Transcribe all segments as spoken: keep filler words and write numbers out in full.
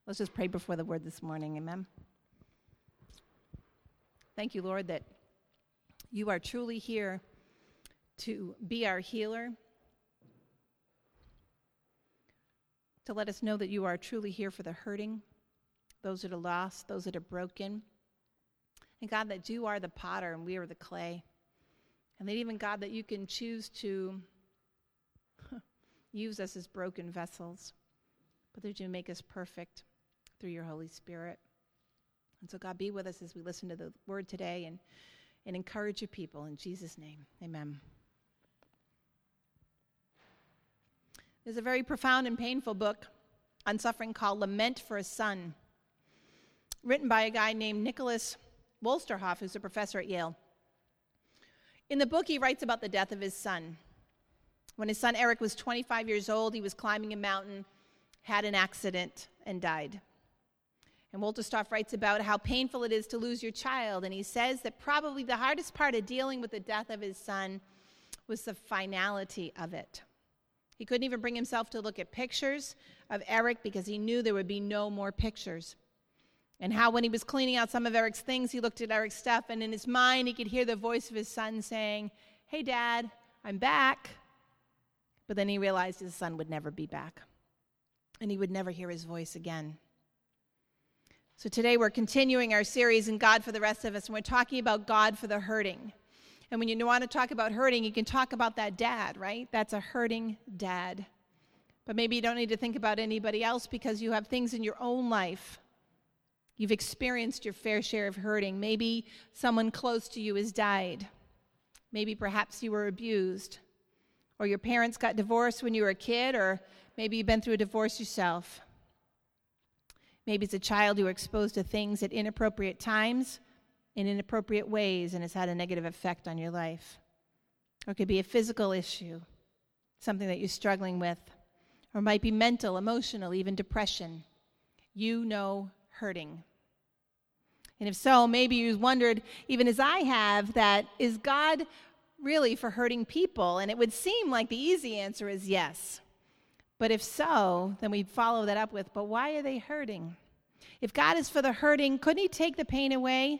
Let's just pray before the word this morning. Amen. Thank you, Lord, that you are truly here to be our healer, to let us know that you are truly here for the hurting, those that are lost, those that are broken. And God, that you are the potter and we are the clay. And that even, God, that you can choose to use us as broken vessels, but that you make us perfect through your Holy Spirit. And so, God, be with us as we listen to the word today and, and encourage your people. In Jesus' name, amen. There's a very profound and painful book on suffering called Lament for a Son, written by a guy named Nicholas Wolsterhoff, who's a professor at Yale. In the book, he writes about the death of his son. When his son Eric was twenty-five years old, he was climbing a mountain, had an accident, and died. And Wolterstoff writes about how painful it is to lose your child, and he says that probably the hardest part of dealing with the death of his son was the finality of it. He couldn't even bring himself to look at pictures of Eric because he knew there would be no more pictures. And how when he was cleaning out some of Eric's things, he looked at Eric's stuff, and in his mind he could hear the voice of his son saying, "Hey, Dad, I'm back." But then he realized his son would never be back, and he would never hear his voice again. So today we're continuing our series in God for the Rest of Us, and we're talking about God for the hurting. And when you want to talk about hurting, you can talk about that dad, right? That's a hurting dad. But maybe you don't need to think about anybody else because you have things in your own life. You've experienced your fair share of hurting. Maybe someone close to you has died. Maybe perhaps you were abused. Or your parents got divorced when you were a kid, or maybe you've been through a divorce yourself. Maybe it's a child who were exposed to things at inappropriate times, in inappropriate ways, and has had a negative effect on your life. Or it could be a physical issue, something that you're struggling with. Or it might be mental, emotional, even depression. You know hurting. And if so, maybe you've wondered, even as I have, that is God really for hurting people? And it would seem like the easy answer is yes. But if so, then we follow that up with, but why are they hurting? If God is for the hurting, couldn't he take the pain away?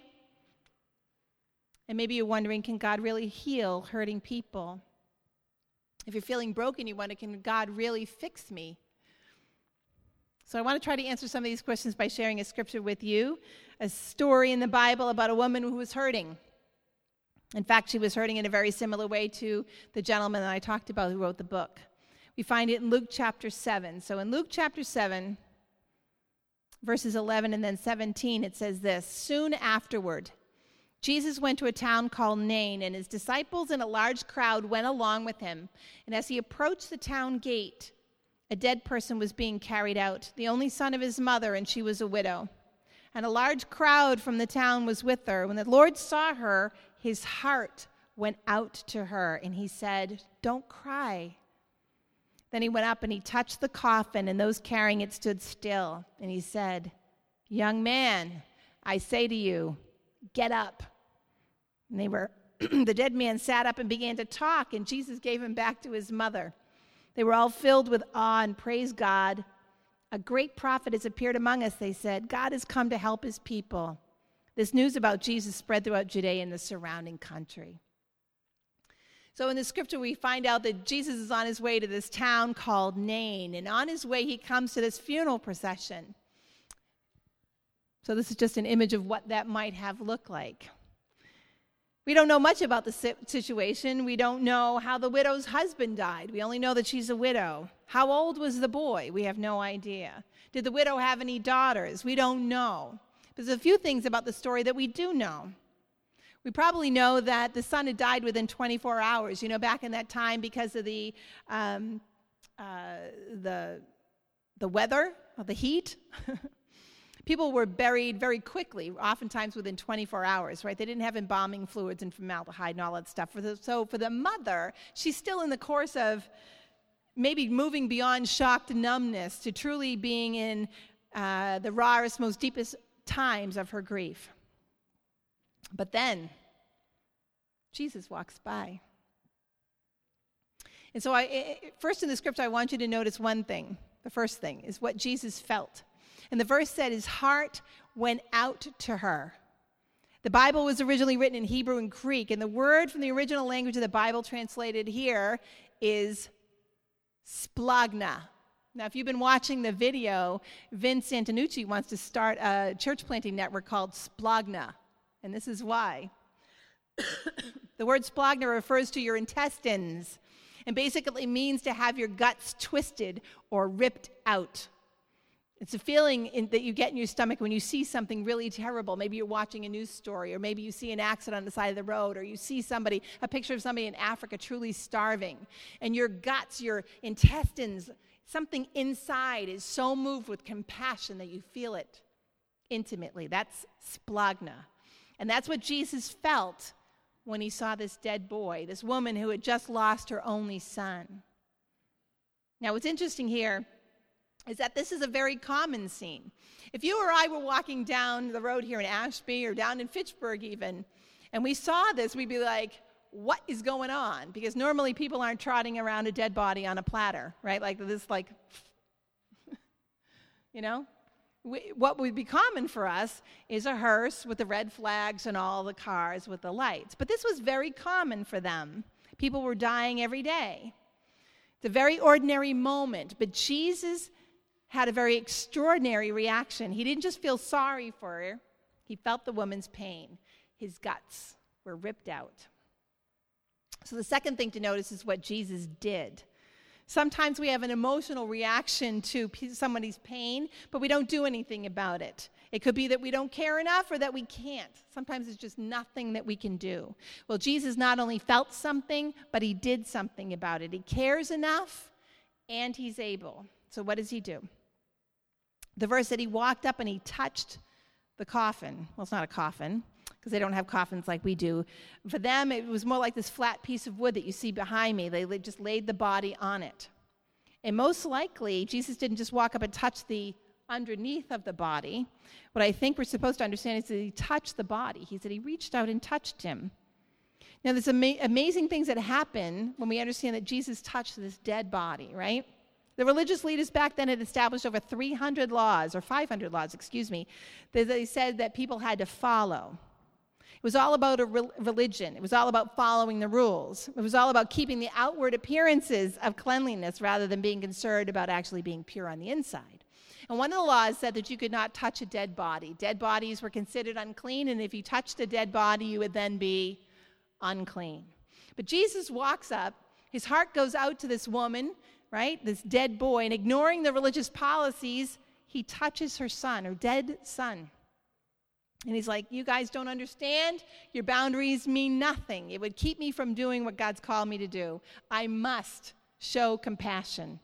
And maybe you're wondering, can God really heal hurting people? If you're feeling broken, you wonder, can God really fix me? So I want to try to answer some of these questions by sharing a scripture with you, a story in the Bible about a woman who was hurting. In fact, she was hurting in a very similar way to the gentleman that I talked about who wrote the book. We find it in Luke chapter seven. So in Luke chapter seven, verses eleven and then seventeen, it says this: "Soon afterward, Jesus went to a town called Nain, and his disciples and a large crowd went along with him. And as he approached the town gate, a dead person was being carried out, the only son of his mother, and she was a widow. And a large crowd from the town was with her. When the Lord saw her, his heart went out to her, and he said, 'Don't cry.' Then he went up and he touched the coffin, and those carrying it stood still. And he said, 'Young man, I say to you, get up.' And they were the dead man sat up and began to talk, and Jesus gave him back to his mother. They were all filled with awe and praised God. 'A great prophet has appeared among us,' they said. 'God has come to help his people.' This news about Jesus spread throughout Judea and the surrounding country." So in the scripture, we find out that Jesus is on his way to this town called Nain, and on his way, he comes to this funeral procession. So this is just an image of what that might have looked like. We don't know much about the situation. We don't know how the widow's husband died. We only know that she's a widow. How old was the boy? We have no idea. Did the widow have any daughters? We don't know. There's a few things about the story that we do know. We probably know that the son had died within twenty-four hours, you know, back in that time because of the um, uh, the the weather, or the heat. People were buried very quickly, oftentimes within twenty-four hours, right? They didn't have embalming fluids and formaldehyde and all that stuff. For the, so for the mother, she's still in the course of maybe moving beyond shocked numbness to truly being in uh, the rawest, most deepest times of her grief. But then, Jesus walks by. And so I, first in the script, I want you to notice one thing. The first thing is what Jesus felt. And the verse said his heart went out to her. The Bible was originally written in Hebrew and Greek, and the word from the original language of the Bible translated here is splagna. Now, if you've been watching the video, Vince Antonucci wants to start a church planting network called Splagna, and this is why. The word splagna refers to your intestines and basically means to have your guts twisted or ripped out. It's a feeling in, that you get in your stomach when you see something really terrible. Maybe you're watching a news story, or maybe you see an accident on the side of the road, or you see somebody, a picture of somebody in Africa truly starving, and your guts, your intestines, something inside is so moved with compassion that you feel it intimately. That's splagna. And that's what Jesus felt when he saw this dead boy, this woman who had just lost her only son. Now, what's interesting here is that this is a very common scene. If you or I were walking down the road here in Ashby or down in Fitchburg even, and we saw this, we'd be like, what is going on? Because normally people aren't trotting around a dead body on a platter, right? Like this, like, you know? We, what would be common for us is a hearse with the red flags and all the cars with the lights. But this was very common for them. People were dying every day. It's a very ordinary moment, but Jesus had a very extraordinary reaction. He didn't just feel sorry for her. He felt the woman's pain. His guts were ripped out. So the second thing to notice is what Jesus did. Sometimes we have an emotional reaction to somebody's pain, but we don't do anything about it. It could be that we don't care enough or that we can't. Sometimes it's just nothing that we can do. Well, Jesus not only felt something, but he did something about it. He cares enough, and he's able. So what does he do? The verse said he walked up and he touched the coffin. Well, it's not a coffin, because they don't have coffins like we do. For them, it was more like this flat piece of wood that you see behind me. They just laid the body on it. And most likely, Jesus didn't just walk up and touch the underneath of the body. What I think we're supposed to understand is that he touched the body. He said he reached out and touched him. Now, there's ama- amazing things that happen when we understand that Jesus touched this dead body, right? The religious leaders back then had established over three hundred laws, or five hundred laws, excuse me, that they said that people had to follow. It was all about a re- religion. It was all about following the rules. It was all about keeping the outward appearances of cleanliness rather than being concerned about actually being pure on the inside. And one of the laws said that you could not touch a dead body. Dead bodies were considered unclean, and if you touched a dead body, you would then be unclean. But Jesus walks up. His heart goes out to this woman, right, this dead boy, and ignoring the religious policies, he touches her son, her dead son. And he's like, you guys don't understand. Your boundaries mean nothing. It would keep me from doing what God's called me to do. I must show compassion.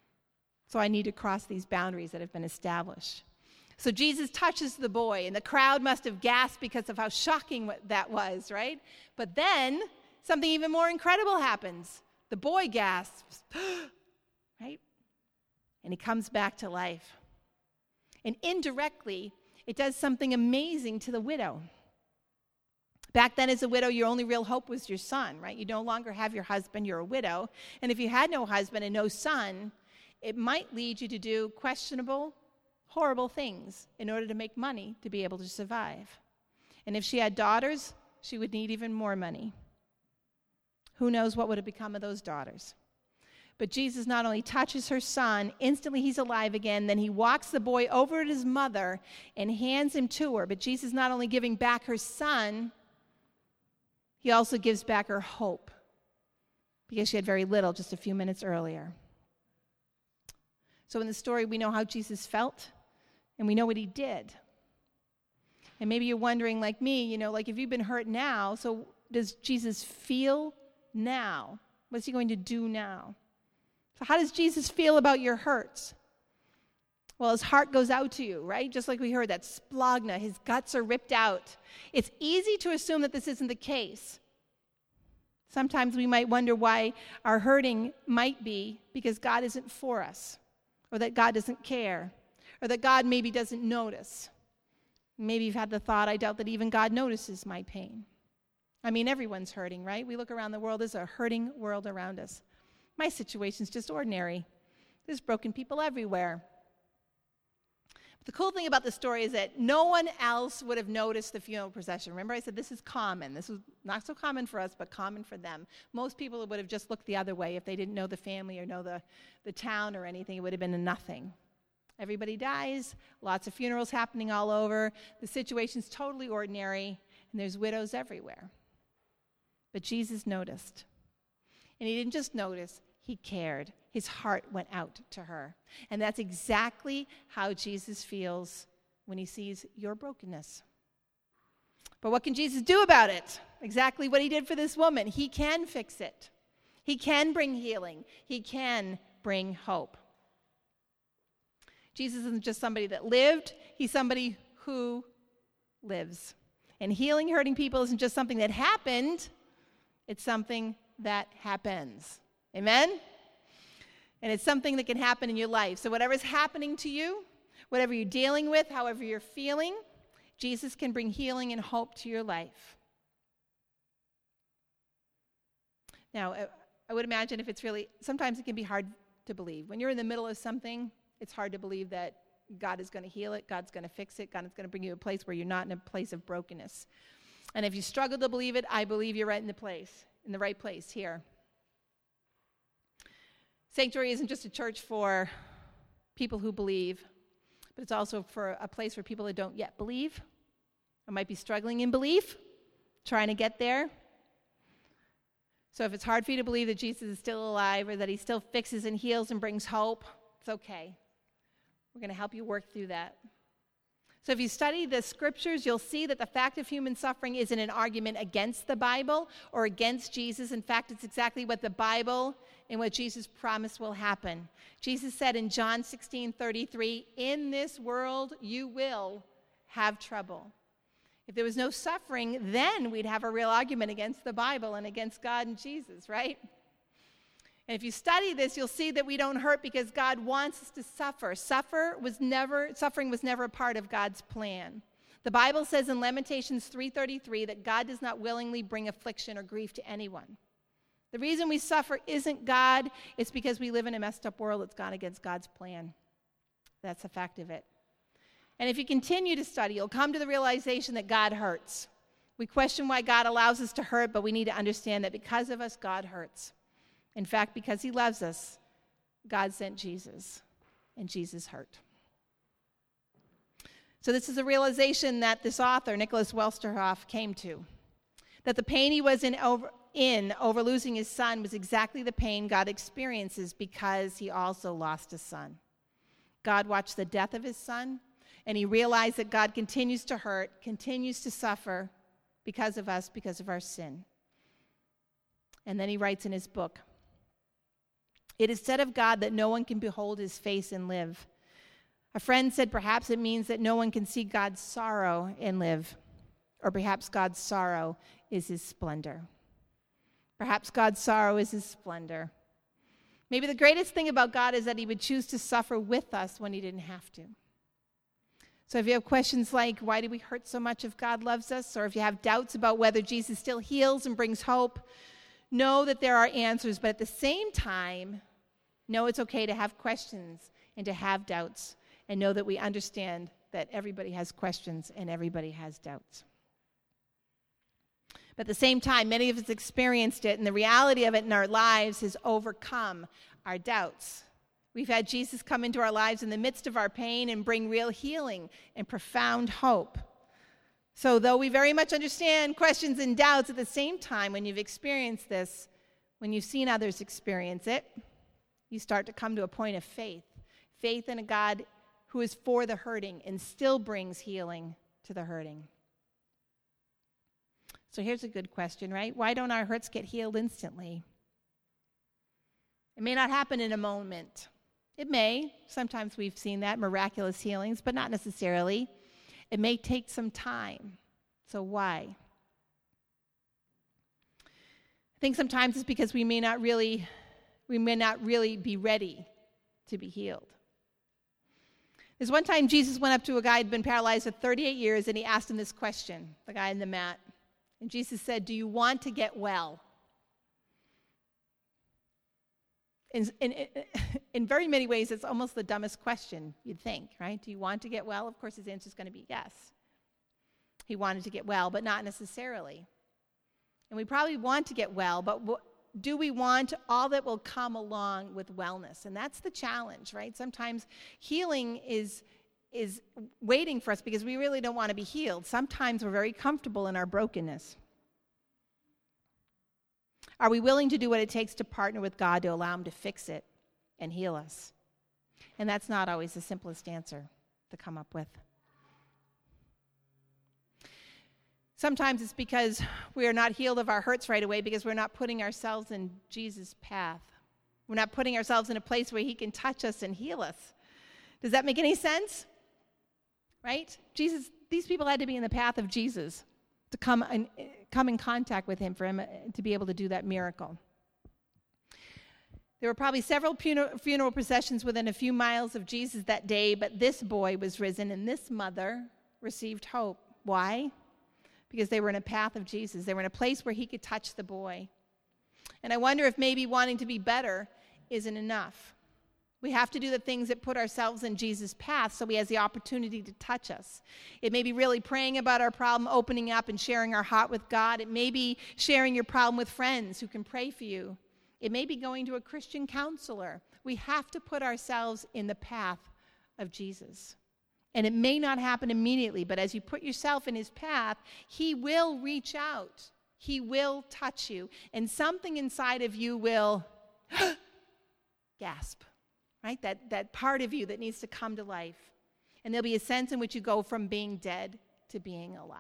So I need to cross these boundaries that have been established. So Jesus touches the boy, and the crowd must have gasped because of how shocking that was, right? But then something even more incredible happens. The boy gasps, right? And he comes back to life. And indirectly, it does something amazing to the widow. Back then, as a widow, your only real hope was your son, right? You no longer have your husband, you're a widow. And if you had no husband and no son, it might lead you to do questionable, horrible things in order to make money to be able to survive. And if she had daughters, she would need even more money. Who knows what would have become of those daughters? But Jesus not only touches her son, instantly he's alive again, then he walks the boy over to his mother and hands him to her. But Jesus not only giving back her son, he also gives back her hope, because she had very little just a few minutes earlier. So in the story, we know how Jesus felt, and we know what he did. And maybe you're wondering, like me, you know, like if you've been hurt now, so does Jesus feel now? What's he going to do now? So how does Jesus feel about your hurts? Well, his heart goes out to you, right? Just like we heard, that splagna, his guts are ripped out. It's easy to assume that this isn't the case. Sometimes we might wonder why our hurting might be because God isn't for us, or that God doesn't care, or that God maybe doesn't notice. Maybe you've had the thought, I doubt that even God notices my pain. I mean, everyone's hurting, right? We look around the world, there's a hurting world around us. My situation's just ordinary. There's broken people everywhere. The cool thing about the story is that no one else would have noticed the funeral procession. Remember I said this is common. This was not so common for us, but common for them. Most people would have just looked the other way if they didn't know the family or know the, the town or anything. It would have been a nothing. Everybody dies, lots of funerals happening all over. The situation's totally ordinary, and there's widows everywhere. But Jesus noticed. And he didn't just notice, he cared. His heart went out to her. And that's exactly how Jesus feels when he sees your brokenness. But what can Jesus do about it? Exactly what he did for this woman. He can fix it. He can bring healing. He can bring hope. Jesus isn't just somebody that lived. He's somebody who lives. And healing hurting people isn't just something that happened. It's something that happens. Amen? And it's something that can happen in your life. So whatever's happening to you, whatever you're dealing with, however you're feeling, Jesus can bring healing and hope to your life. Now, I would imagine if it's really, sometimes it can be hard to believe. When you're in the middle of something, it's hard to believe that God is going to heal it, God's going to fix it, God is going to bring you to a place where you're not in a place of brokenness. And if you struggle to believe it, I believe you're right in the place, in the right place here. Sanctuary isn't just a church for people who believe, but it's also for a place for people that don't yet believe or might be struggling in belief, trying to get there. So if it's hard for you to believe that Jesus is still alive or that he still fixes and heals and brings hope, it's okay. We're going to help you work through that. So if you study the scriptures, you'll see that the fact of human suffering isn't an argument against the Bible or against Jesus. In fact, it's exactly what the Bible and what Jesus promised will happen. Jesus said in John sixteen thirty-three, "In this world you will have trouble." If there was no suffering, then we'd have a real argument against the Bible and against God and Jesus, right? And if you study this, you'll see that we don't hurt because God wants us to suffer. Suffer was never, suffering was never a part of God's plan. The Bible says in Lamentations three thirty-three that God does not willingly bring affliction or grief to anyone. The reason we suffer isn't God, it's because we live in a messed up world that's gone against God's plan. That's a fact of it. And if you continue to study, you'll come to the realization that God hurts. We question why God allows us to hurt, but we need to understand that because of us, God hurts. In fact, because he loves us, God sent Jesus, and Jesus hurt. So this is a realization that this author, Nicholas Wolsterhoff, came to, that the pain he was in over, in over losing his son was exactly the pain God experiences because he also lost a son. God watched the death of his son, and he realized that God continues to hurt, continues to suffer because of us, because of our sin. And then he writes in his book, "It is said of God that no one can behold his face and live." A friend said perhaps it means that no one can see God's sorrow and live. Or perhaps God's sorrow is his splendor. Perhaps God's sorrow is his splendor. Maybe the greatest thing about God is that he would choose to suffer with us when he didn't have to. So if you have questions like, why do we hurt so much if God loves us? Or if you have doubts about whether Jesus still heals and brings hope, know that there are answers. But at the same time, know it's okay to have questions and to have doubts. And know that we understand that everybody has questions and everybody has doubts. But at the same time, many of us experienced it, and the reality of it in our lives has overcome our doubts. We've had Jesus come into our lives in the midst of our pain and bring real healing and profound hope. So though we very much understand questions and doubts, at the same time, when you've experienced this, when you've seen others experience it, you start to come to a point of faith. Faith in a God who is for the hurting and still brings healing to the hurting. So here's a good question, right? Why don't our hurts get healed instantly? It may not happen in a moment. It may. Sometimes we've seen that, miraculous healings, but not necessarily. It may take some time. So why? I think sometimes it's because we may not really, we may not really be ready to be healed. There's one time Jesus went up to a guy who'd been paralyzed for thirty-eight years, and he asked him this question, the guy in the mat. And Jesus said, "Do you want to get well?" And, and, in very many ways, it's almost the dumbest question you'd think, right? Do you want to get well? Of course, his answer is going to be yes. He wanted to get well, but not necessarily. And we probably want to get well, but w- do we want all that will come along with wellness? And that's the challenge, right? Sometimes healing is is waiting for us because we really don't want to be healed. Sometimes we're very comfortable in our brokenness. Are we willing to do what it takes to partner with God to allow him to fix it and heal us? And that's not always the simplest answer to come up with. Sometimes it's because we are not healed of our hurts right away because we're not putting ourselves in Jesus' path. We're not putting ourselves in a place where he can touch us and heal us. Does that make any sense? Right? Jesus, these people had to be in the path of Jesus to come and come in contact with him for him to be able to do that miracle. There were probably several funeral processions within a few miles of Jesus that day, but this boy was risen and this mother received hope. Why? Because they were in a path of Jesus. They were in a place where he could touch the boy. And I wonder if maybe wanting to be better isn't enough. We have to do the things that put ourselves in Jesus' path so he has the opportunity to touch us. It may be really praying about our problem, opening up and sharing our heart with God. It may be sharing your problem with friends who can pray for you. It may be going to a Christian counselor. We have to put ourselves in the path of Jesus. And it may not happen immediately, but as you put yourself in his path, he will reach out. He will touch you. And something inside of you will gasp. Right? That, that part of you that needs to come to life. And there'll be a sense in which you go from being dead to being alive.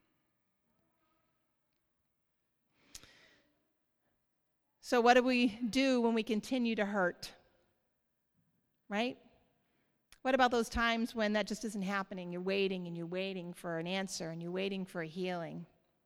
So what do we do when we continue to hurt? Right? What about those times when that just isn't happening? You're waiting and you're waiting for an answer and you're waiting for a healing.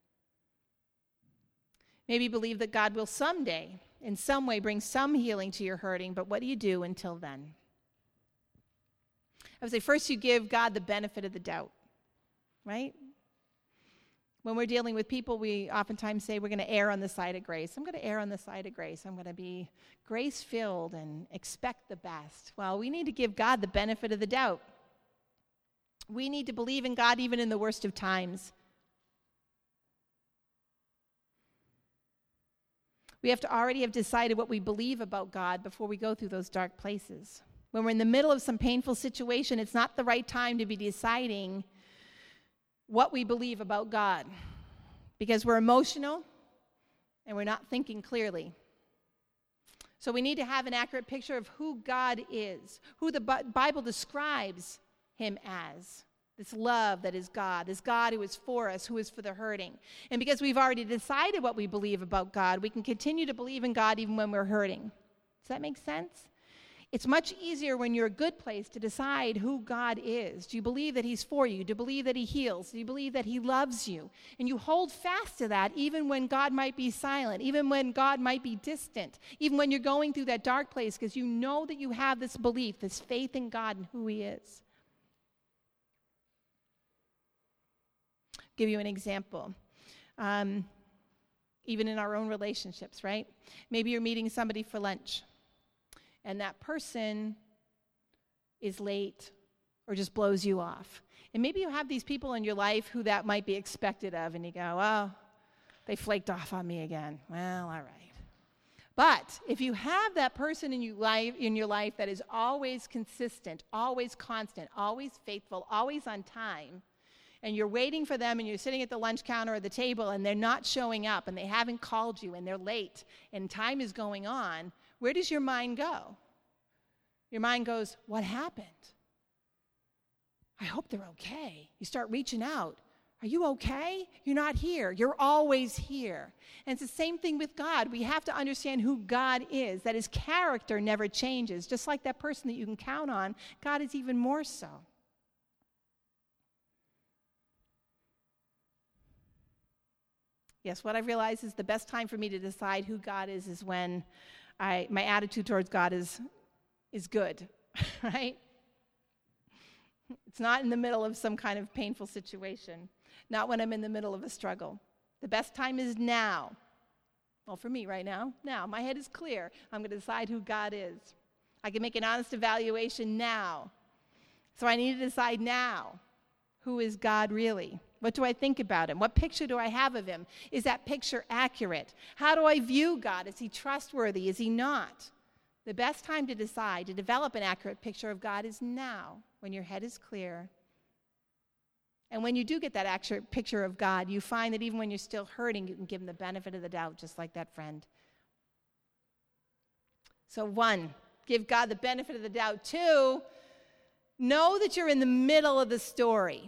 Maybe believe that God will someday, in some way, bring some healing to your hurting, but what do you do until then? I would say first you give God the benefit of the doubt, right? When we're dealing with people, we oftentimes say we're going to err on the side of grace. I'm going to err on the side of grace. I'm going to be grace-filled and expect the best. Well, we need to give God the benefit of the doubt. We need to believe in God even in the worst of times. We have to already have decided what we believe about God before we go through those dark places. When we're in the middle of some painful situation, it's not the right time to be deciding what we believe about God because we're emotional and we're not thinking clearly. So we need to have an accurate picture of who God is, who the Bible describes him as. This love that is God, this God who is for us, who is for the hurting. And because we've already decided what we believe about God, we can continue to believe in God even when we're hurting. Does that make sense? It's much easier when you're a good place to decide who God is. Do you believe that he's for you? Do you believe that he heals? Do you believe that he loves you? And you hold fast to that even when God might be silent, even when God might be distant, even when you're going through that dark place because you know that you have this belief, this faith in God and who he is. Give you an example. Um, even in our own relationships, right? Maybe you're meeting somebody for lunch, and that person is late or just blows you off. And maybe you have these people in your life who that might be expected of, and you go, oh, they flaked off on me again. Well, all right. But if you have that person in your life, in your life that is always consistent, always constant, always faithful, always on time, and you're waiting for them and you're sitting at the lunch counter or the table and they're not showing up and they haven't called you and they're late and time is going on, where does your mind go? Your mind goes, what happened? I hope they're okay. You start reaching out. Are you okay? You're not here. You're always here. And it's the same thing with God. We have to understand who God is, that his character never changes. Just like that person that you can count on, God is even more so. Yes, what I've realized is the best time for me to decide who God is is when I, my attitude towards God is, is good, right? It's not in the middle of some kind of painful situation, not when I'm in the middle of a struggle. The best time is now. Well, for me right now, now. My head is clear. I'm going to decide who God is. I can make an honest evaluation now. So I need to decide now, who is God really? What do I think about him? What picture do I have of him? Is that picture accurate? How do I view God? Is he trustworthy? Is he not? The best time to decide to develop an accurate picture of God is now, when your head is clear. And when you do get that accurate picture of God, you find that even when you're still hurting, you can give him the benefit of the doubt, just like that friend. So one, give God the benefit of the doubt. Two, know that you're in the middle of the story.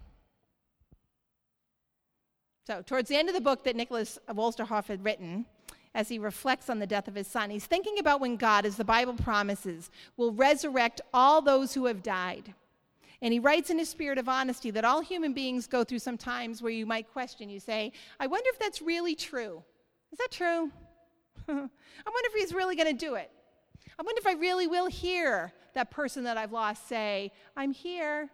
So towards the end of the book that Nicholas Wolsterhoff had written, as he reflects on the death of his son, he's thinking about when God, as the Bible promises, will resurrect all those who have died. And he writes in his spirit of honesty that all human beings go through some times where you might question. You say, I wonder if that's really true. Is that true? I wonder if he's really going to do it. I wonder if I really will hear that person that I've lost say, I'm here.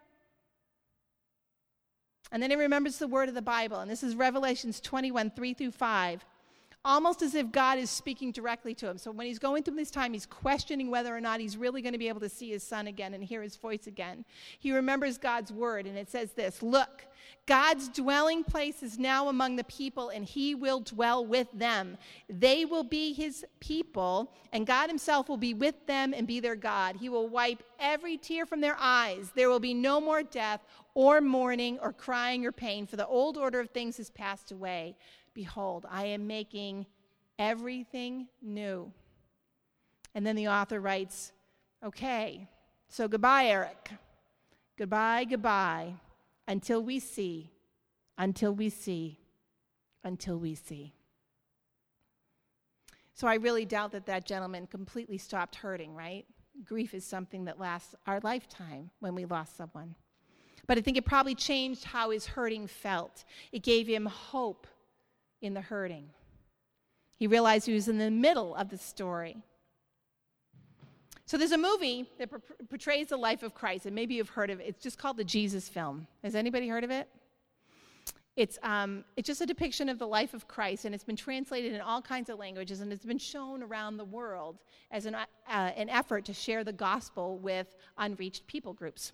And then he remembers the word of the Bible. And this is Revelations twenty-one, three through five. Almost as if God is speaking directly to him. So when he's going through this time, he's questioning whether or not he's really going to be able to see his son again and hear his voice again. He remembers God's word, and it says this, look, God's dwelling place is now among the people, and he will dwell with them. They will be his people, and God himself will be with them and be their God. He will wipe every tear from their eyes. There will be no more death or mourning or crying or pain, for the old order of things has passed away. Behold, I am making everything new. And then the author writes, okay, so goodbye, Eric. Goodbye, goodbye, until we see, until we see, until we see. So I really doubt that that gentleman completely stopped hurting, right? Grief is something that lasts our lifetime when we lost someone. But I think it probably changed how his hurting felt. It gave him hope in the hurting. He realized he was in the middle of the story. So there's a movie that portrays the life of Christ, and maybe you've heard of it. It's just called the Jesus Film. Has anybody heard of it? It's, um, it's just a depiction of the life of Christ, and it's been translated in all kinds of languages, and it's been shown around the world as an, uh, an effort to share the gospel with unreached people groups.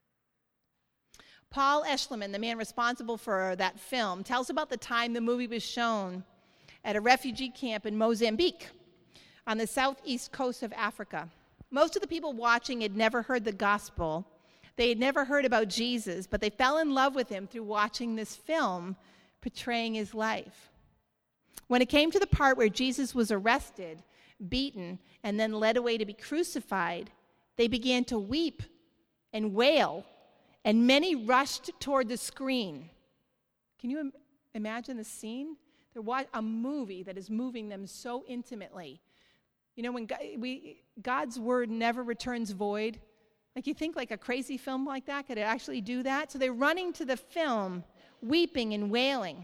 Paul Eschliman, the man responsible for that film, tells about the time the movie was shown at a refugee camp in Mozambique on the southeast coast of Africa. Most of the people watching had never heard the gospel. They had never heard about Jesus, but they fell in love with him through watching this film portraying his life. When it came to the part where Jesus was arrested, beaten, and then led away to be crucified, they began to weep and wail, and many rushed toward the screen. Can you im- imagine the scene? They're watching a movie that is moving them so intimately. You know, when God, we, God's word never returns void. Like, you think like a crazy film like that, could it actually do that? So they're running to the film, weeping and wailing.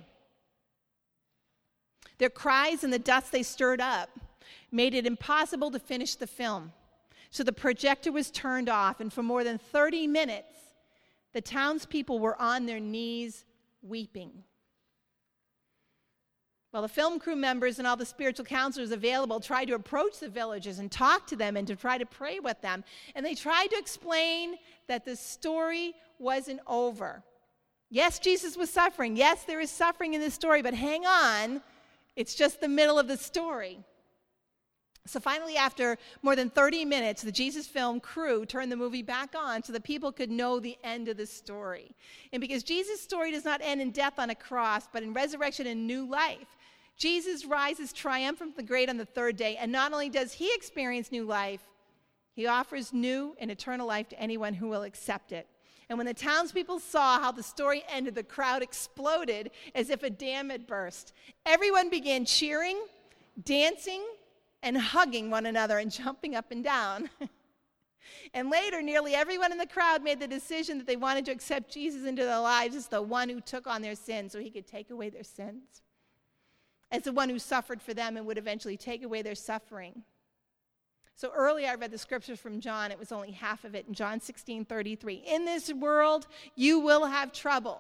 Their cries and the dust they stirred up made it impossible to finish the film. So the projector was turned off, and for more than thirty minutes, the townspeople were on their knees weeping. Well, the film crew members and all the spiritual counselors available tried to approach the villagers and talk to them and to try to pray with them. And they tried to explain that the story wasn't over. Yes, Jesus was suffering. Yes, there is suffering in this story, but hang on. It's just the middle of the story. So finally, after more than thirty minutes, the Jesus Film crew turned the movie back on so that people could know the end of the story. And because Jesus' story does not end in death on a cross, but in resurrection and new life, Jesus rises triumphant from the grave on the third day, and not only does he experience new life, he offers new and eternal life to anyone who will accept it. And when the townspeople saw how the story ended, the crowd exploded as if a dam had burst. Everyone began cheering, dancing, and hugging one another and jumping up and down. And later, nearly everyone in the crowd made the decision that they wanted to accept Jesus into their lives as the one who took on their sins so he could take away their sins, as the one who suffered for them and would eventually take away their suffering. So earlier I read the scriptures from John. It was only half of it in John sixteen thirty-three. In this world, you will have trouble.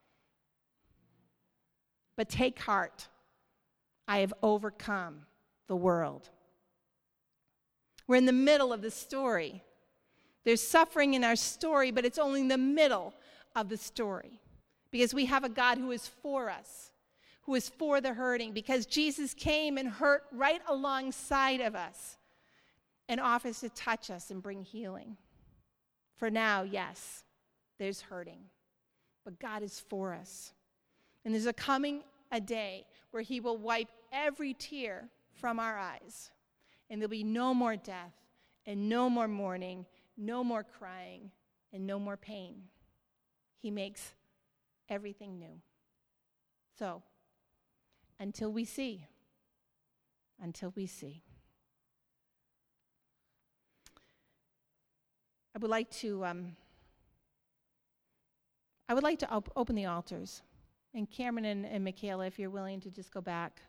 But take heart. I have overcome the world. We're in the middle of the story. There's suffering in our story, but it's only in the middle of the story because we have a God who is for us, who is for the hurting, because Jesus came and hurt right alongside of us and offers to touch us and bring healing. For now, yes, there's hurting, but God is for us. And there's a coming a day where he will wipe every tear from our eyes, and there'll be no more death and no more mourning, no more crying, and no more pain. He makes everything new. So, until we see, until we see. I would like to, um, I would like to op- open the altars. And Cameron and, and Michaela, if you're willing to just go back.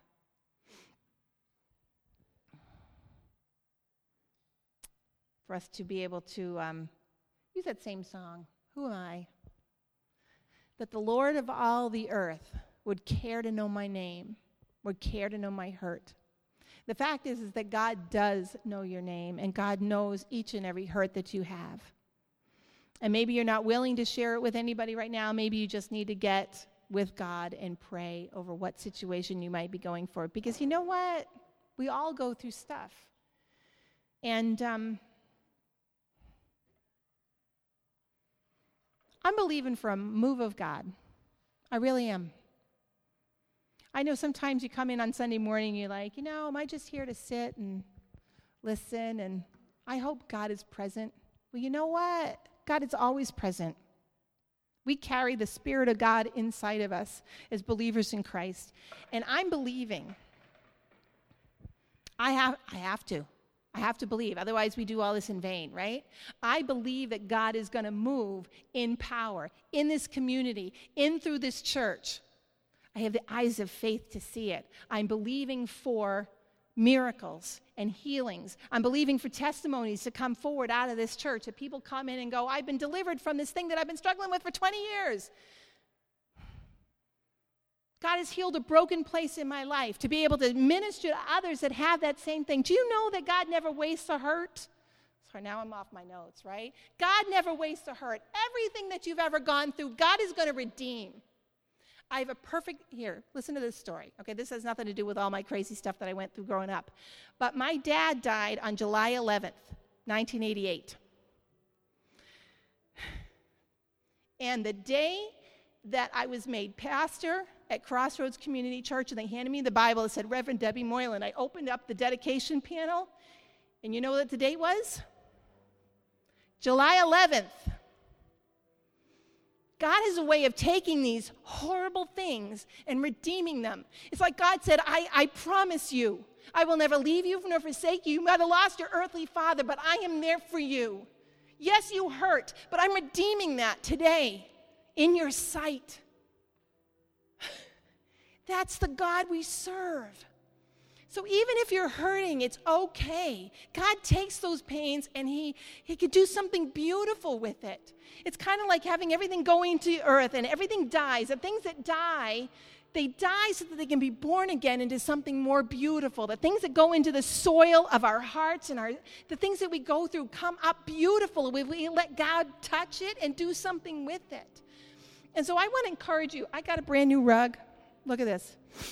For us to be able to um, use that same song, Who Am I? That the Lord of all the earth would care to know my name, would care to know my hurt. The fact is, is that God does know your name, and God knows each and every hurt that you have. And maybe you're not willing to share it with anybody right now. Maybe you just need to get with God and pray over what situation you might be going for. Because you know what? We all go through stuff. And um, I'm believing for a move of God. I really am. I know sometimes you come in on Sunday morning, you're like, you know, am I just here to sit and listen? And I hope God is present. Well, you know what? God is always present. We carry the Spirit of God inside of us as believers in Christ. And I'm believing. I have, I have to. I have to believe. Otherwise, we do all this in vain, right? I believe that God is going to move in power in this community, in through this church. I have the eyes of faith to see it. I'm believing for miracles and healings. I'm believing for testimonies to come forward out of this church, that people come in and go, I've been delivered from this thing that I've been struggling with for twenty years. God has healed a broken place in my life to be able to minister to others that have that same thing. Do you know that God never wastes a hurt? Sorry, now I'm off my notes, right? God never wastes a hurt. Everything that you've ever gone through, God is going to redeem. I have a perfect, here, listen to this story. Okay, this has nothing to do with all my crazy stuff that I went through growing up. But my dad died on July eleventh, nineteen eighty-eight. And the day that I was made pastor at Crossroads Community Church, and they handed me the Bible, it said Reverend Debbie Moylan. I opened up the dedication panel, and you know what the date was? July eleventh. God has a way of taking these horrible things and redeeming them. It's like God said, I, I promise you, I will never leave you nor forsake you. You might have lost your earthly father, but I am there for you. Yes, you hurt, but I'm redeeming that today in your sight. That's the God we serve. So even if you're hurting, it's okay. God takes those pains and he, he could do something beautiful with it. It's kind of like having everything going to earth and everything dies. The things that die, they die so that they can be born again into something more beautiful. The things that go into the soil of our hearts and our the things that we go through come up beautiful. We, we let God touch it and do something with it. And so I want to encourage you. I got a brand new rug. Look at this.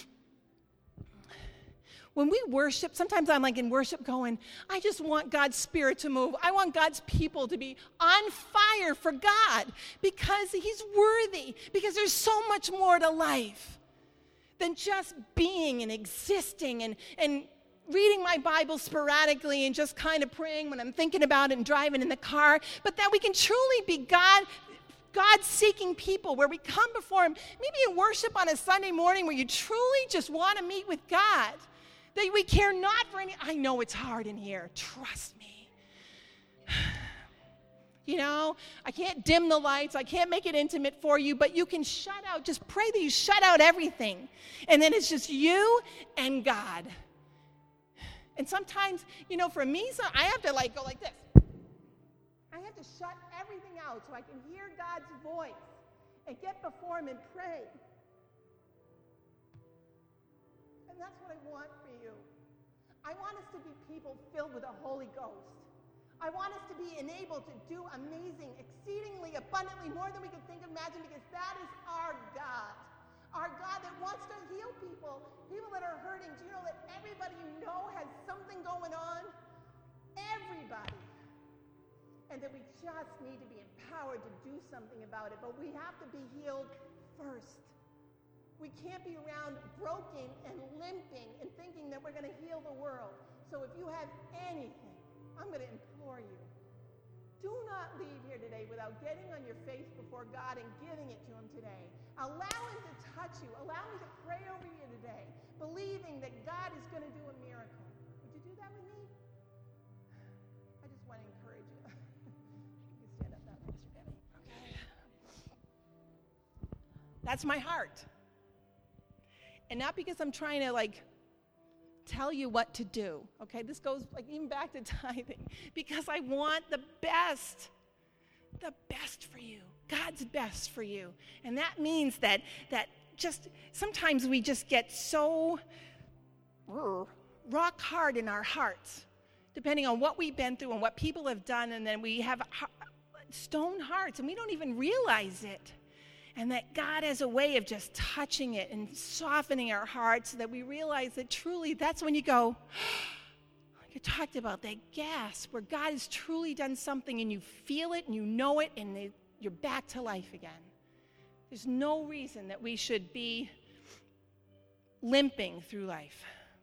When we worship, sometimes I'm like in worship going, I just want God's Spirit to move. I want God's people to be on fire for God because he's worthy, because there's so much more to life than just being and existing and, and reading my Bible sporadically and just kind of praying when I'm thinking about it and driving in the car, but that we can truly be God God-seeking people where we come before him, maybe in worship on a Sunday morning where you truly just want to meet with God. That we care not for any, I know it's hard in here, trust me. You know, I can't dim the lights, I can't make it intimate for you, but you can shut out, just pray that you shut out everything. And then it's just you and God. And sometimes, you know, for me, so I have to like go like this. I have to shut everything out so I can hear God's voice and get before him and pray. And that's what I want for you. I want us to be people filled with the Holy Ghost. I want us to be enabled to do amazing, exceedingly, abundantly, more than we can think of, imagine, because that is our God. Our God that wants to heal people, people that are hurting. Do you know that everybody you know has something going on? Everybody. And that we just need to be empowered to do something about it. But we have to be healed first. We can't be around broken and limping and thinking that we're going to heal the world. So if you have anything, I'm going to implore you, do not leave here today without getting on your face before God and giving it to him today. Allow him to touch you. Allow me to pray over you today, believing that God is going to do a miracle. Would you do that with me? I just want to encourage you. You can stand up now, Pastor Debbie. Okay. That's my heart. And not because I'm trying to, like, tell you what to do, okay? This goes, like, even back to tithing. Because I want the best, the best for you. God's best for you. And that means that, that just, sometimes we just get so rock hard in our hearts, depending on what we've been through and what people have done, and then we have stone hearts, and we don't even realize it. And that God has a way of just touching it and softening our hearts so that we realize that truly that's when you go, you talked about that gasp where God has truly done something and you feel it and you know it and they, you're back to life again. There's no reason that we should be limping through life.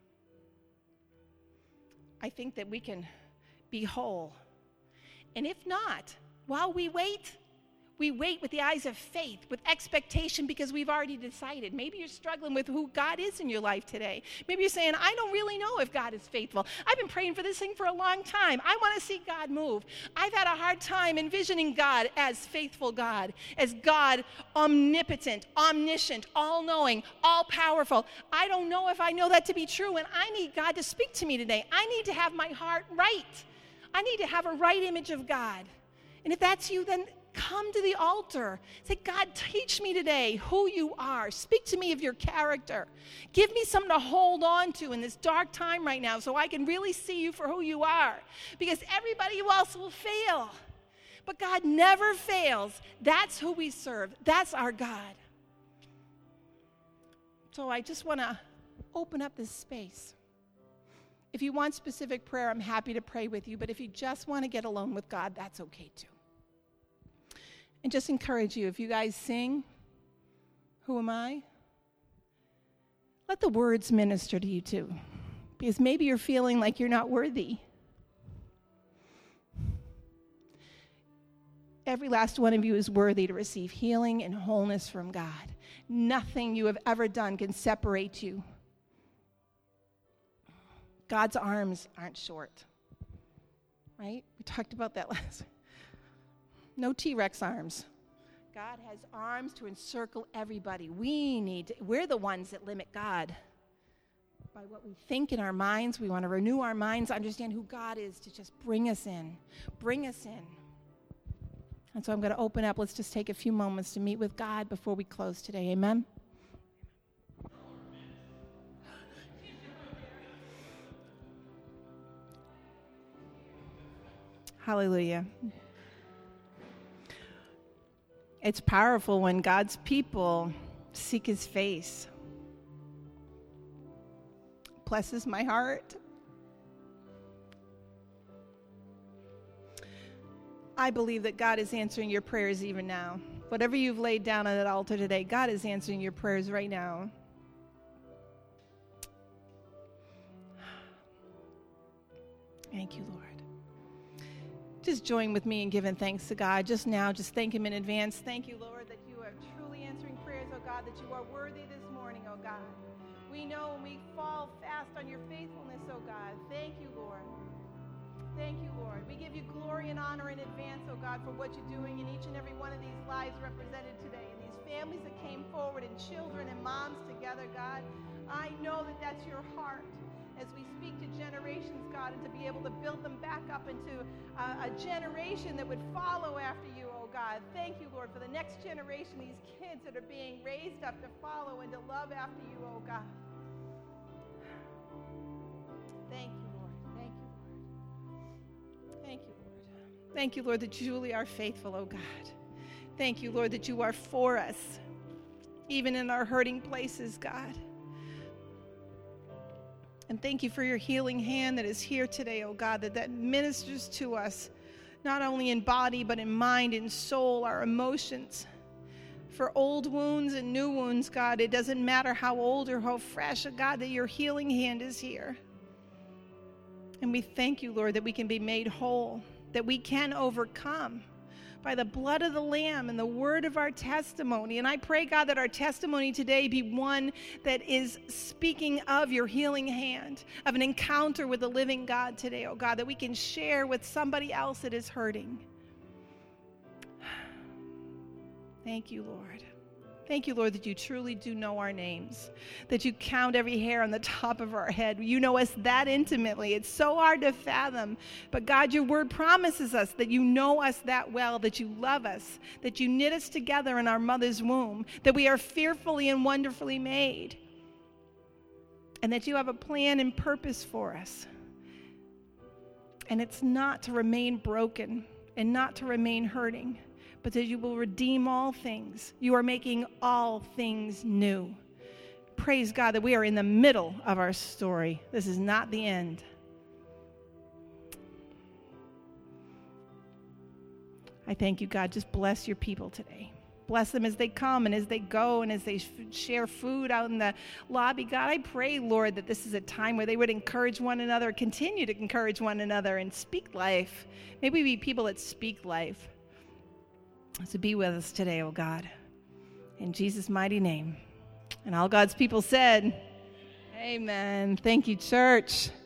I think that we can be whole. And if not, while we wait, we wait with the eyes of faith, with expectation, because we've already decided. Maybe you're struggling with who God is in your life today. Maybe you're saying, I don't really know if God is faithful. I've been praying for this thing for a long time. I want to see God move. I've had a hard time envisioning God as faithful God, as God omnipotent, omniscient, all-knowing, all-powerful. I don't know if I know that to be true, and I need God to speak to me today. I need to have my heart right. I need to have a right image of God. And if that's you, then come to the altar. Say, God, teach me today who you are. Speak to me of your character. Give me something to hold on to in this dark time right now so I can really see you for who you are. Because everybody else will fail. But God never fails. That's who we serve. That's our God. So I just want to open up this space. If you want specific prayer, I'm happy to pray with you. But if you just want to get alone with God, that's okay too. And just encourage you, if you guys sing, who am I? Let the words minister to you too. Because maybe you're feeling like you're not worthy. Every last one of you is worthy to receive healing and wholeness from God. Nothing you have ever done can separate you. God's arms aren't short. Right? We talked about that last week. No T-Rex arms. God has arms to encircle everybody. We need to, we're the ones that limit God by what we think in our minds. We want to renew our minds, understand who God is, to just bring us in. Bring us in. And so I'm going to open up. Let's just take a few moments to meet with God before we close today. Amen? Hallelujah. It's powerful when God's people seek his face. Blesses my heart. I believe that God is answering your prayers even now. Whatever you've laid down on that altar today, God is answering your prayers right now. Thank you, Lord. Just join with me in giving thanks to God. Just now, just thank him in advance. Thank you, Lord, that you are truly answering prayers, oh God, that you are worthy this morning, oh God. We know when we fall fast on your faithfulness, oh God. Thank you, Lord. Thank you, Lord. We give you glory and honor in advance, oh God, for what you're doing in each and every one of these lives represented today, and these families that came forward, and children and moms together, God. I know that that's your heart. As we speak to generations, God, and to be able to build them back up into uh, a generation that would follow after you, oh God. Thank you, Lord, for the next generation, these kids that are being raised up to follow and to love after you, oh God. Thank you. Thank you, Lord. Thank you, Lord, that you truly are faithful, oh God. Thank you, Lord, that you are for us, even in our hurting places, God. And thank you for your healing hand that is here today, oh God, that that ministers to us, not only in body, but in mind and soul, our emotions. For old wounds and new wounds, God, it doesn't matter how old or how fresh, God, that your healing hand is here. And we thank you, Lord, that we can be made whole, that we can overcome by the blood of the Lamb and the word of our testimony. And I pray, God, that our testimony today be one that is speaking of your healing hand, of an encounter with the living God today, oh God, that we can share with somebody else that is hurting. Thank you, Lord. Thank you, Lord, that you truly do know our names, that you count every hair on the top of our head. You know us that intimately. It's so hard to fathom. But God, your word promises us that you know us that well, that you love us, that you knit us together in our mother's womb, that we are fearfully and wonderfully made, and that you have a plan and purpose for us. And it's not to remain broken and not to remain hurting, but that you will redeem all things. You are making all things new. Praise God that we are in the middle of our story. This is not the end. I thank you, God. Just bless your people today. Bless them as they come and as they go and as they share food out in the lobby. God, I pray, Lord, that this is a time where they would encourage one another, continue to encourage one another, and speak life. May we be people that speak life. So be with us today, oh God, in Jesus' mighty name. And all God's people said, amen. Thank you, church.